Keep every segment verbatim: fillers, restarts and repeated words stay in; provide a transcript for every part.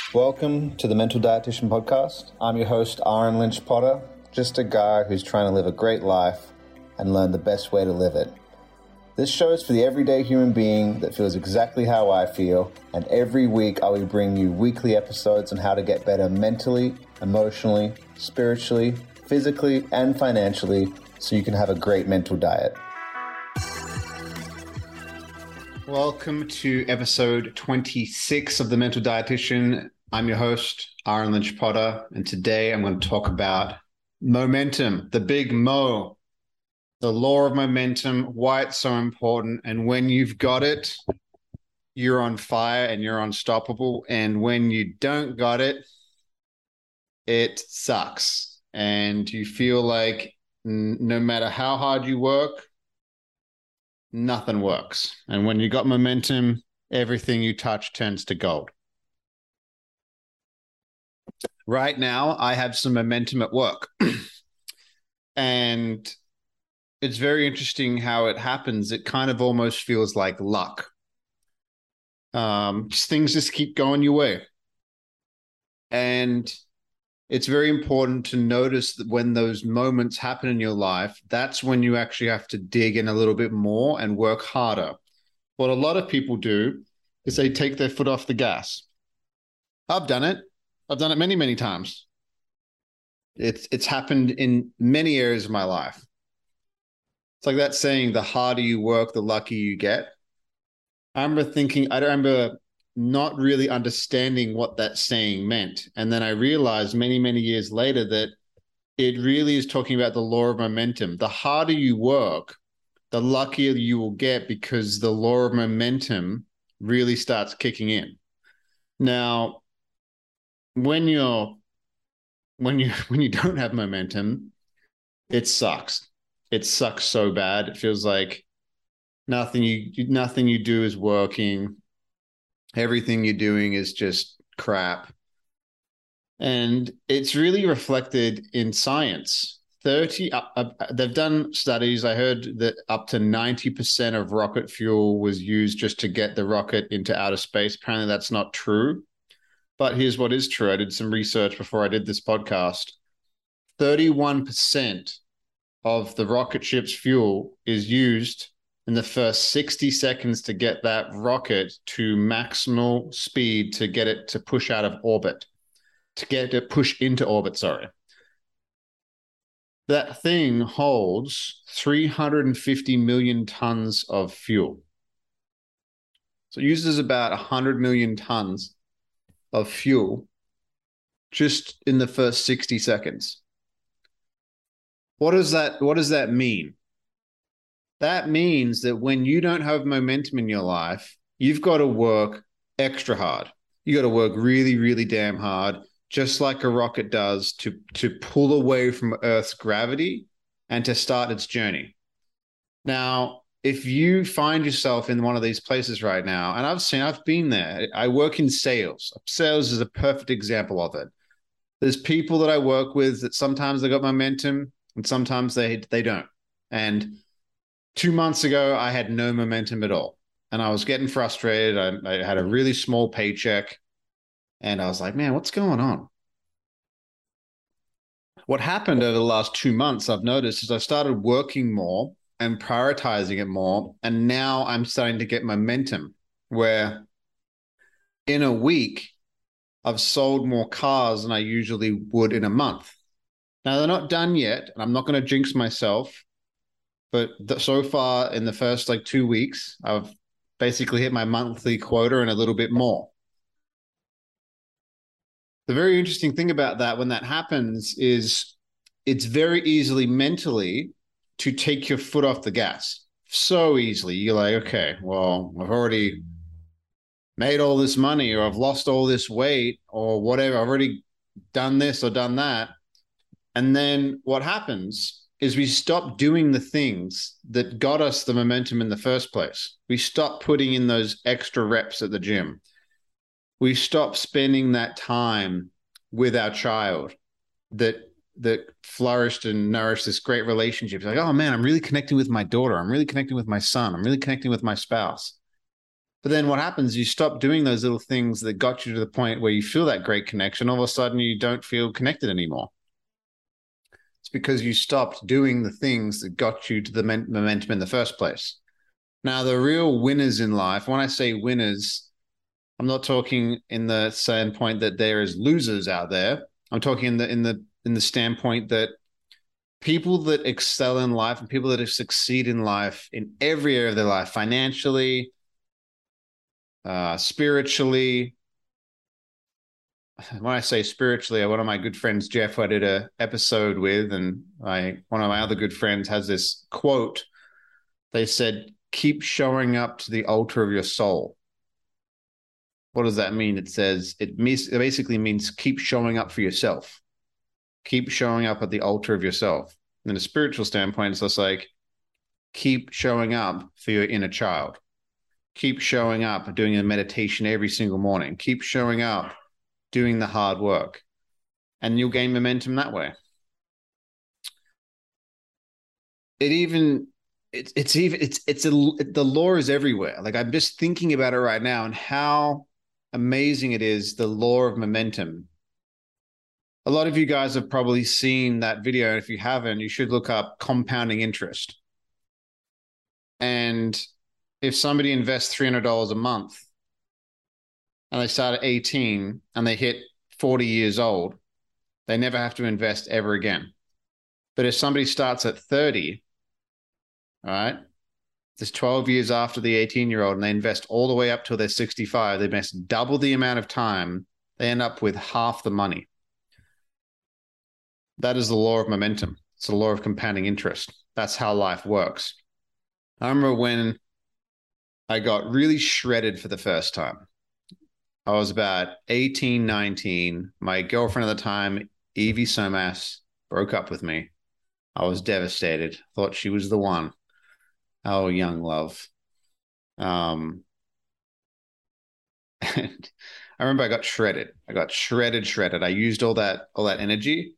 Welcome to the Mental Dietitian Podcast. I'm your host, Aaron Lynch Potter, just a guy who's trying to live a great life and learn the best way to live it. This show is for the everyday human being that feels exactly how I feel, and every week I will bring you weekly episodes on how to get better mentally, emotionally, spiritually, physically, and financially so you can have a great mental diet. Welcome to episode twenty-six of The Mental Dietitian. I'm your host, Aaron Lynch Potter, and today I'm going to talk about momentum, the big Mo, the law of momentum, why it's so important, and when you've got it, you're on fire and you're unstoppable, and when you don't got it, it sucks, and you feel like n- no matter how hard you work, nothing works. And when you got momentum, everything you touch turns to gold. Right now, I have some momentum at work. And it's very interesting how it happens. It kind of almost feels like luck. Um, just things just keep going your way. And it's very important to notice that when those moments happen in your life, that's when you actually have to dig in a little bit more and work harder. What a lot of people do is they take their foot off the gas. I've done it. I've done it many, many times. It's it's happened in many areas of my life. It's like that saying, the harder you work, the luckier you get. I remember thinking, I remember not really understanding what that saying meant. And then I realized many, many years later that it really is talking about the law of momentum. The harder you work, the luckier you will get because the law of momentum really starts kicking in. Now, when you're when you when you don't have momentum, it sucks. It sucks so bad. It feels like nothing you nothing you do is working. Everything you're doing is just crap. And it's really reflected in science. thirty uh, uh, they've done studies. I heard that up to ninety percent of rocket fuel was used just to get the rocket into outer space. Apparently that's not true. But here's what is true. I did some research before I did this podcast. thirty-one percent of the rocket ship's fuel is used in the first sixty seconds to get that rocket to maximal speed, to get it to push out of orbit, to get it push into orbit, sorry. That thing holds three hundred fifty million tons of fuel. So it uses about one hundred million tons of fuel just in the first sixty seconds. What does that, what does that mean? That means that when you don't have momentum in your life, you've got to work extra hard. You got to work really, really damn hard, just like a rocket does, to, to pull away from Earth's gravity and to start its journey. Now, if you find yourself in one of these places right now, and I've seen, I've been there. I work in sales. Sales is a perfect example of it. There's people that I work with that sometimes they got momentum and sometimes they they don't. And two months ago, I had no momentum at all. And I was getting frustrated. I, I had a really small paycheck. And I was like, man, what's going on? What happened over the last two months, I've noticed, is I started working more and prioritizing it more. And now I'm starting to get momentum where in a week, I've sold more cars than I usually would in a month. Now, they're not done yet, and I'm not going to jinx myself. But th- so far in the first like two weeks, I've basically hit my monthly quota and a little bit more. The very interesting thing about that when that happens is it's very easily mentally to take your foot off the gas. So easily. You're like, okay, well, I've already made all this money, or I've lost all this weight, or whatever. I've already done this or done that. And then what happens is we stop doing the things that got us the momentum in the first place. We stop putting in those extra reps at the gym. We stop spending that time with our child that that flourished and nourished this great relationship. It's like, oh man, I'm really connecting with my daughter. I'm really connecting with my son. I'm really connecting with my spouse. But then what happens, you stop doing those little things that got you to the point where you feel that great connection. All of a sudden, you don't feel connected anymore. It's because you stopped doing the things that got you to the momentum in the first place. Now, the real winners in life, when I say winners, I'm not talking in the standpoint that there is losers out there. I'm talking in the in the in the standpoint that people that excel in life and people that succeed in life in every area of their life, financially, uh, spiritually. When I say spiritually, one of my good friends, Jeff, who I did an episode with, and I one of my other good friends has this quote. They said, "Keep showing up to the altar of your soul." What does that mean? It says, it basically means keep showing up for yourself. Keep showing up at the altar of yourself. In a spiritual standpoint, it's just like, keep showing up for your inner child. Keep showing up, doing a meditation every single morning. Keep showing up, doing the hard work. And you'll gain momentum that way. It even, it, it's even, it's, it's a, the law is everywhere. Like I'm just thinking about it right now and how amazing it is, the law of momentum. A lot of you guys have probably seen that video. If you haven't, you should look up compounding interest. And if somebody invests three hundred dollars a month and they start at eighteen and they hit forty years old, they never have to invest ever again. But if somebody starts at thirty, all right, there's twelve years after the eighteen-year-old and they invest all the way up till they're sixty-five, they invest double the amount of time, they end up with half the money. That is the law of momentum. It's the law of compounding interest. That's how life works. I remember when I got really shredded for the first time. I was about eighteen, nineteen. My girlfriend at the time, Evie Somas, broke up with me. I was devastated. Thought she was the one. Oh, young love. Um, and I remember I got shredded. I got shredded, shredded. I used all that, all that energy.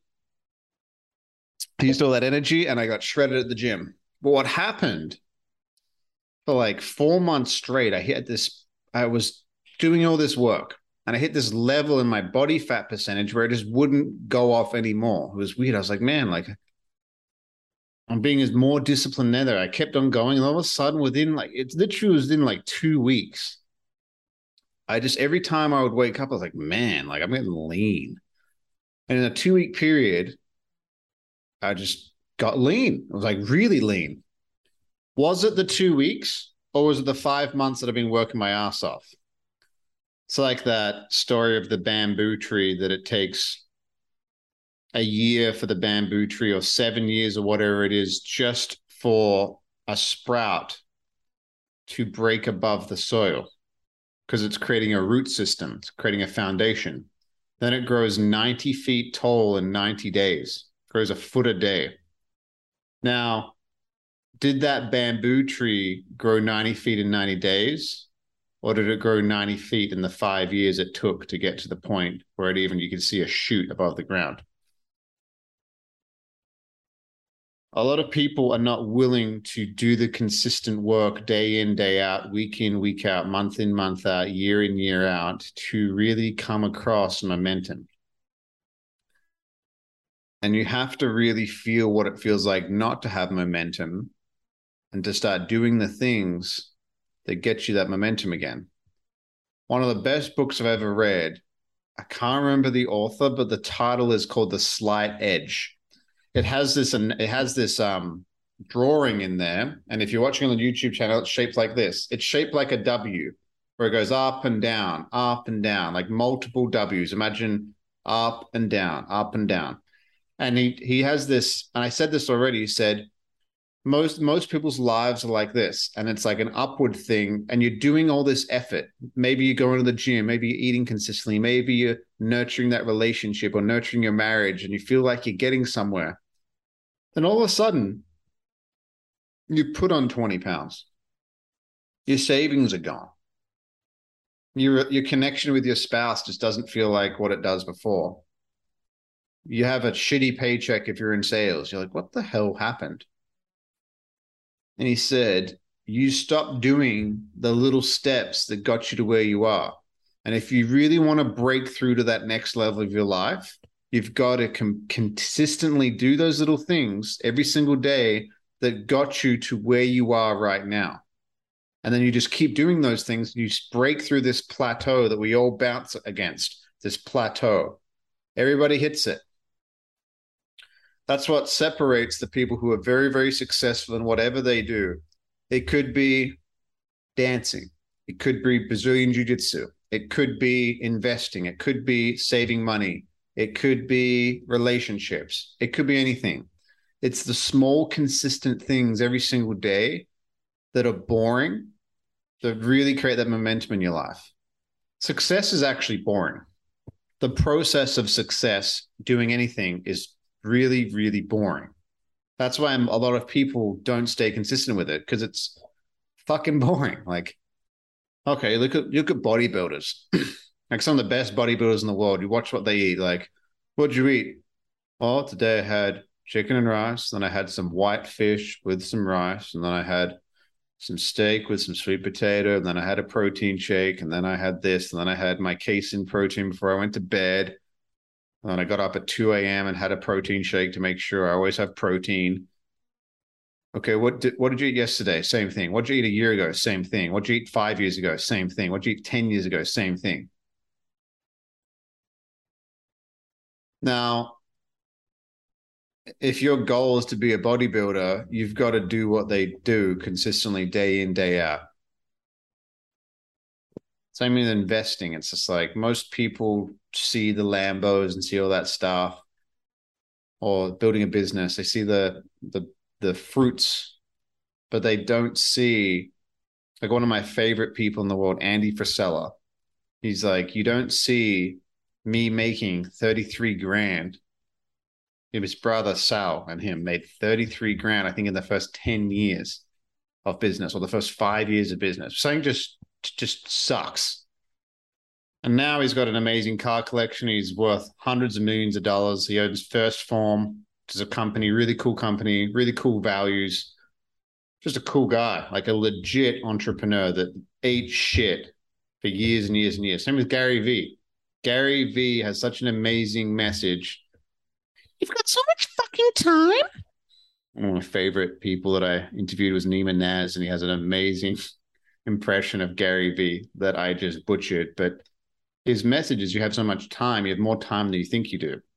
I used all that energy and I got shredded at the gym. But what happened for like four months straight, I hit this, I was doing all this work and I hit this level in my body fat percentage where it just wouldn't go off anymore. It was weird. I was like, man, like I'm being as more disciplined there. I kept on going. And all of a sudden within like, it's literally within like two weeks. I just, every time I would wake up, I was like, man, like I'm getting lean. And in a two week period, I just got lean. I was like really lean. Was it the two weeks or was it the five months that I've been working my ass off? It's like that story of the bamboo tree that it takes a year for the bamboo tree or seven years or whatever it is just for a sprout to break above the soil because it's creating a root system. It's creating a foundation. Then it grows ninety feet tall in ninety days. Grows a foot a day. Now, did that bamboo tree grow ninety feet in ninety days? Or did it grow ninety feet in the five years it took to get to the point where it even you could see a shoot above the ground? A lot of people are not willing to do the consistent work day in, day out, week in, week out, month in, month out, year in, year out to really come across momentum. And you have to really feel what it feels like not to have momentum and to start doing the things that get you that momentum again. One of the best books I've ever read, I can't remember the author, but the title is called The Slight Edge. It has this, it has this um, drawing in there. And if you're watching on the YouTube channel, it's shaped like this. It's shaped like a W where it goes up and down, up and down, like multiple W's. Imagine up and down, up and down. And he he has this, and I said this already, he said, most most people's lives are like this, and it's like an upward thing, and you're doing all this effort. Maybe you're going to the gym, maybe you're eating consistently, maybe you're nurturing that relationship or nurturing your marriage, and you feel like you're getting somewhere. Then all of a sudden, you put on twenty pounds. Your savings are gone. Your, your connection with your spouse just doesn't feel like what it does before. You have a shitty paycheck if you're in sales. You're like, what the hell happened? And he said, you stop doing the little steps that got you to where you are. And if you really want to break through to that next level of your life, you've got to com- consistently do those little things every single day that got you to where you are right now. And then you just keep doing those things. You break through this plateau that we all bounce against, this plateau. Everybody hits it. That's what separates the people who are very, very successful in whatever they do. It could be dancing. It could be Brazilian Jiu-Jitsu. It could be investing. It could be saving money. It could be relationships. It could be anything. It's the small, consistent things every single day that are boring that really create that momentum in your life. Success is actually boring. The process of success, doing anything, is really, really boring. That's why I'm, a lot of people don't stay consistent with it, because it's fucking boring. Like, okay, look at look at bodybuilders. Like some of the best bodybuilders in the world. You watch what they eat. Like, what'd you eat? Oh, today I had chicken and rice. Then I had some white fish with some rice. And then I had some steak with some sweet potato. And then I had a protein shake. And then I had this. And then I had my casein protein before I went to bed. And then I got up at two a.m. and had a protein shake to make sure I always have protein. Okay, what did what did you eat yesterday? Same thing. What did you eat a year ago? Same thing. What did you eat five years ago? Same thing. What did you eat ten years ago? Same thing. Now, if your goal is to be a bodybuilder, you've got to do what they do consistently, day in, day out. Same with investing. It's just like most people see the Lambos and see all that stuff, or building a business. They see the the the fruits, but they don't see, like, one of my favorite people in the world, Andy Frisella. He's like, you don't see me making thirty-three grand. His brother Sal and him made thirty-three grand, I think, in the first ten years of business, or the first five years of business. Something just just sucks. And now he's got an amazing car collection. He's worth hundreds of millions of dollars. He owns First Form, which is a company, really cool company, really cool values. Just a cool guy, like a legit entrepreneur that ate shit for years and years and years. Same with Gary Vee. Gary Vee has such an amazing message. You've got so much fucking time. One of my favorite people that I interviewed was Nima Naz, and he has an amazing impression of Gary Vee that I just butchered. But his message is, you have so much time, you have more time than you think you do.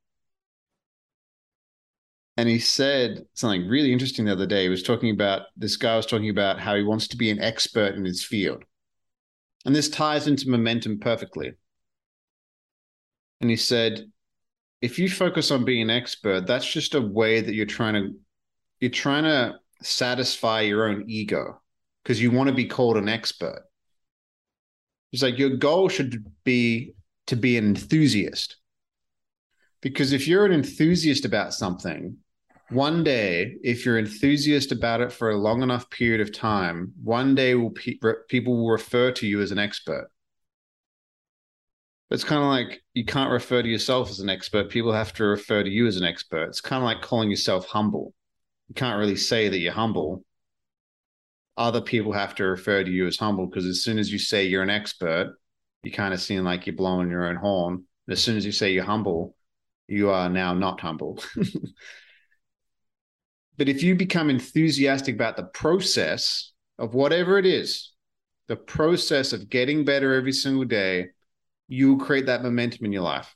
And he said something really interesting the other day. He was talking about, this guy was talking about how he wants to be an expert in his field. And this ties into momentum perfectly. And he said, if you focus on being an expert, that's just a way that you're trying to, you're trying to satisfy your own ego, because you want to be called an expert. It's like, your goal should be to be an enthusiast. Because if you're an enthusiast about something, one day, if you're enthusiast about it for a long enough period of time, one day will pe- people will refer to you as an expert. But it's kind of like, you can't refer to yourself as an expert. People have to refer to you as an expert. It's kind of like calling yourself humble. You can't really say that you're humble. Other people have to refer to you as humble, because as soon as you say you're an expert, you kind of seem like you're blowing your own horn. And as soon as you say you're humble, you are now not humble. But if you become enthusiastic about the process of whatever it is, the process of getting better every single day, you will create that momentum in your life.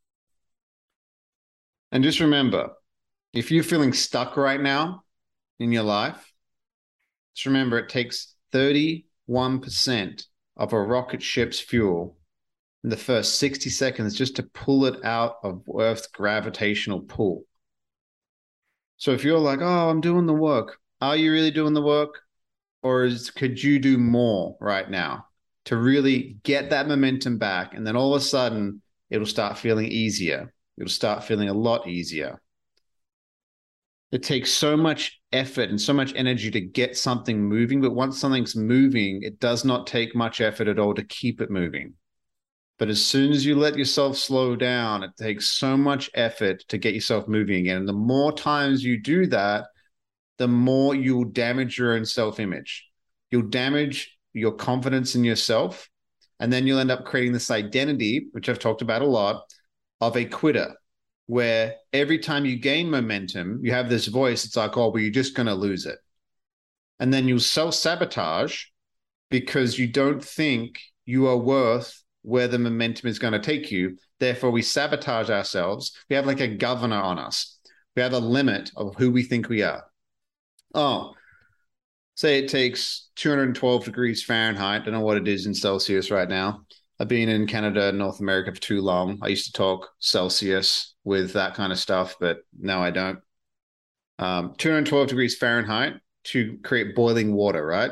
And just remember, if you're feeling stuck right now in your life, just remember, it takes thirty-one percent of a rocket ship's fuel in the first sixty seconds just to pull it out of Earth's gravitational pull. So if you're like, oh, I'm doing the work, are you really doing the work? Or is, could you do more right now to really get that momentum back? And then all of a sudden, it'll start feeling easier. It'll start feeling a lot easier. It takes so much effort and so much energy to get something moving. But once something's moving, it does not take much effort at all to keep it moving. But as soon as you let yourself slow down, it takes so much effort to get yourself moving again. And the more times you do that, the more you'll damage your own self-image. you'll damage your confidence in yourself, and then you'll end up creating this identity, which I've talked about a lot, of a quitter, where every time you gain momentum, you have this voice. It's like, oh, well, you're just going to lose it. And then you'll self-sabotage because you don't think you are worth where the momentum is going to take you. Therefore, we sabotage ourselves. We have like a governor on us. We have a limit of who we think we are. Oh, say it takes two hundred twelve degrees Fahrenheit. I don't know what it is in Celsius right now. I've been in Canada and North America for too long. I used to talk Celsius with that kind of stuff, but now I don't. Um, two hundred twelve degrees Fahrenheit to create boiling water, right?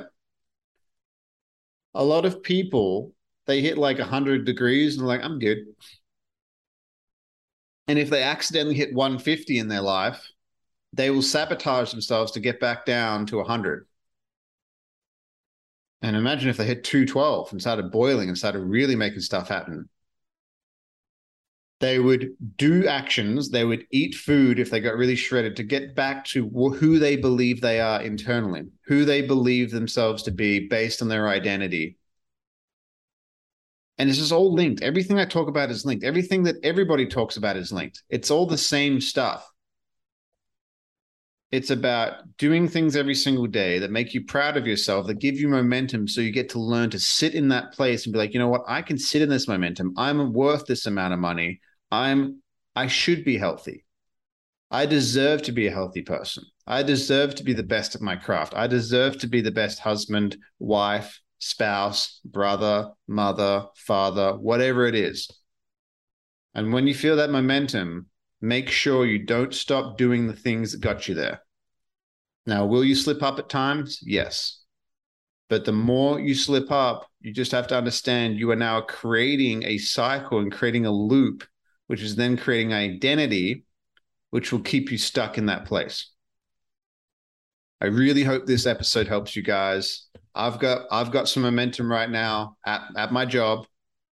A lot of people, they hit like one hundred degrees and they're like, I'm good. And if they accidentally hit one fifty in their life, they will sabotage themselves to get back down to one hundred. And imagine if they hit two twelve and started boiling and started really making stuff happen. They would do actions. They would eat food if they got really shredded to get back to who they believe they are internally, who they believe themselves to be based on their identity. And this is all linked. Everything I talk about is linked. Everything that everybody talks about is linked. It's all the same stuff. It's about doing things every single day that make you proud of yourself, that give you momentum, so you get to learn to sit in that place and be like, you know what? I can sit in this momentum. I'm worth this amount of money. I'm, I should be healthy. I deserve to be a healthy person. I deserve to be the best at my craft. I deserve to be the best husband, wife, spouse, brother, mother, father, whatever it is. And when you feel that momentum, make sure you don't stop doing the things that got you there. Now, will you slip up at times? Yes. But the more you slip up, you just have to understand you are now creating a cycle and creating a loop, which is then creating identity, which will keep you stuck in that place. I really hope this episode helps you guys. I've got I've got some momentum right now at, at my job.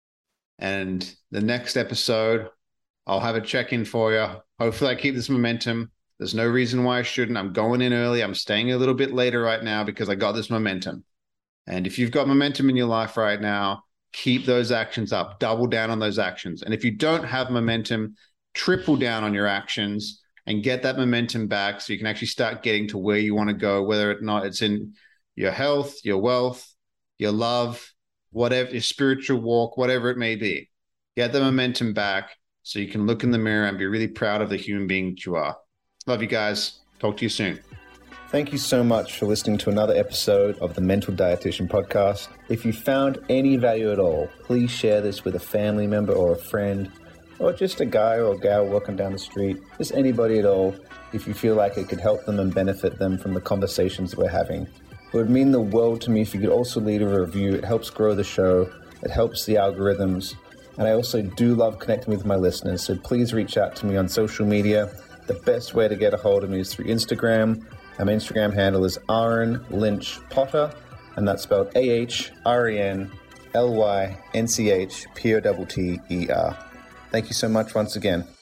And the next episode, I'll have a check-in for you. Hopefully I keep this momentum. There's no reason why I shouldn't. I'm going in early. I'm staying a little bit later right now because I got this momentum. And if you've got momentum in your life right now, keep those actions up. Double down on those actions. And if you don't have momentum, triple down on your actions and get that momentum back so you can actually start getting to where you want to go, whether or not it's in your health, your wealth, your love, whatever, your spiritual walk, whatever it may be. Get the momentum back so you can look in the mirror and be really proud of the human being that you are. Love you guys. Talk to you soon. Thank you so much for listening to another episode of the Mental Dietitian Podcast. If you found any value at all, please share this with a family member or a friend, or just a guy or a gal walking down the street, just anybody at all, if you feel like it could help them and benefit them from the conversations we're having. It would mean the world to me if you could also leave a review. It helps grow the show. It helps the algorithms. And I also do love connecting with my listeners, so please reach out to me on social media. The best way to get a hold of me is through Instagram. My Instagram handle is Aaron Lynch Potter, and that's spelled A H R E N L Y N C H P O T T E R. Thank you so much once again.